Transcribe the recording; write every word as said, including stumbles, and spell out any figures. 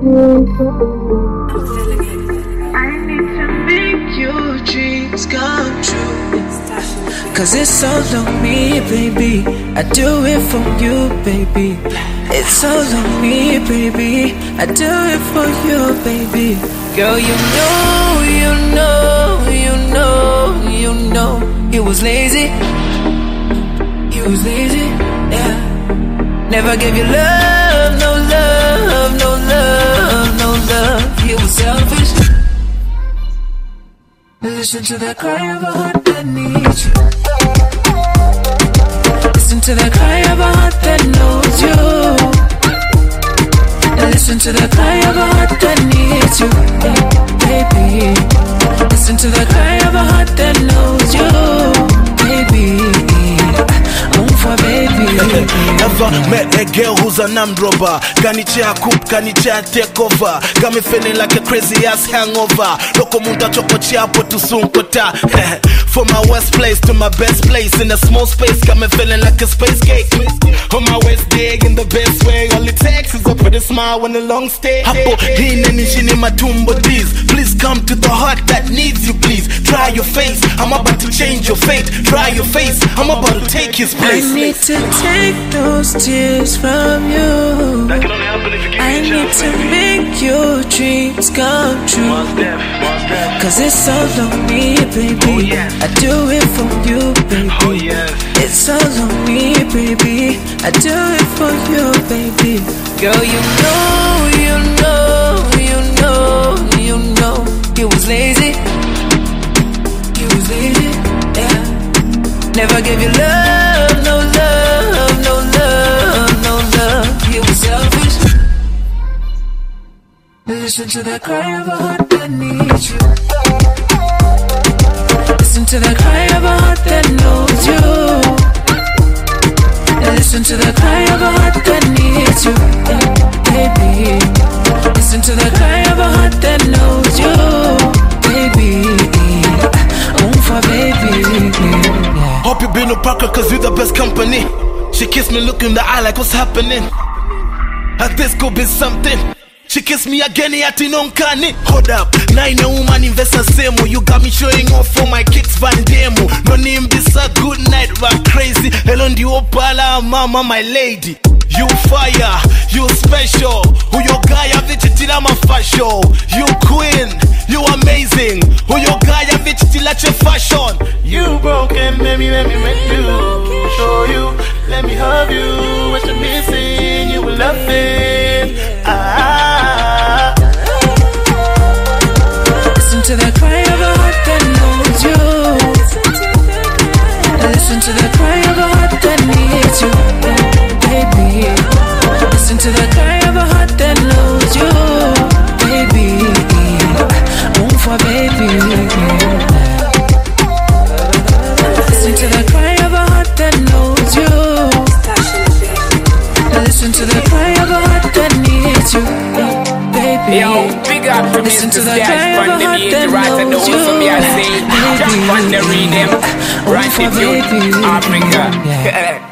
need to make your dreams come true. Cause it's all on me, baby. I do it for you, baby. It's all on me, baby. I do it for you, baby. Girl, you know, you know, you know, you know you was lazy. You was lazy, yeah. Never gave you love, no love, no love, no love. You was selfish. Listen to that cry of a heart that needs you. Listen to that cry of a heart that knows you. Listen to the cry of a heart that needs you, baby. Listen to the cry of a heart that knows you, baby. I'm for baby. Never met a girl who's an armed robber. Can it chair coop, can it chair take over? Got me feeling like a crazy ass hangover. Loko munda choko chiapo to soon kota. From my worst place to my best place in a small space, got me feeling like a space cake. On my west dig in the best way. All it takes is a pretty smile and a long stay. Hapo hii nini shini matumbo these. Please come to the heart that needs you, please. Try your face, I'm about to change your fate. Try your face, I'm about to take his place. I need to take those tears from you. That can only happen if you give me I a need chance, to baby. make your dreams come true. One step, one step. Cause it's all on me, baby. Oh, yes. I do it for you, baby. Oh yes. It's all on me, baby. I do it for you, baby. Girl, you know, you know, you know, you know you was lazy. You was lazy, yeah. Never gave you love, no love, no love, no love. You was selfish. Listen to that cry of a heart that needs you. Listen to the cry of a heart that knows you. Listen to the cry of a heart that needs you, baby. Listen to the cry of a heart that knows you, baby. Oh, for baby. Yeah. Hope you been no Parker cause you the best company. She kissed me look in the eye like what's happening. Like this could be something. She kissed me again, yati nonkani. Hold up, nine woman investor same. You got me showing off for my kicks van demo. No name this a good night, but crazy. Hello, the opala, mama, my lady. You fire, you special. Who your guy have it till I'm a fashion. You queen, you amazing. Who your guy have it till at your fashion. You broken, baby, let me make you. Show you, let me hug you. What you missing, you will love it. Ah. Listen to the cry of a heart that knows you. Listen to the cry of a heart that needs you, baby. Listen to the cry of a heart that knows you, baby. Oh, for baby. Listen to the cry of a heart that knows you. Listen to the cry of a heart that needs you, baby. Yo, big up from Listen to the Mister cry of a From the heart that right and knows the you, for me I say, jump on the rhythm, Oh, right for if you baby. Africa. Yeah.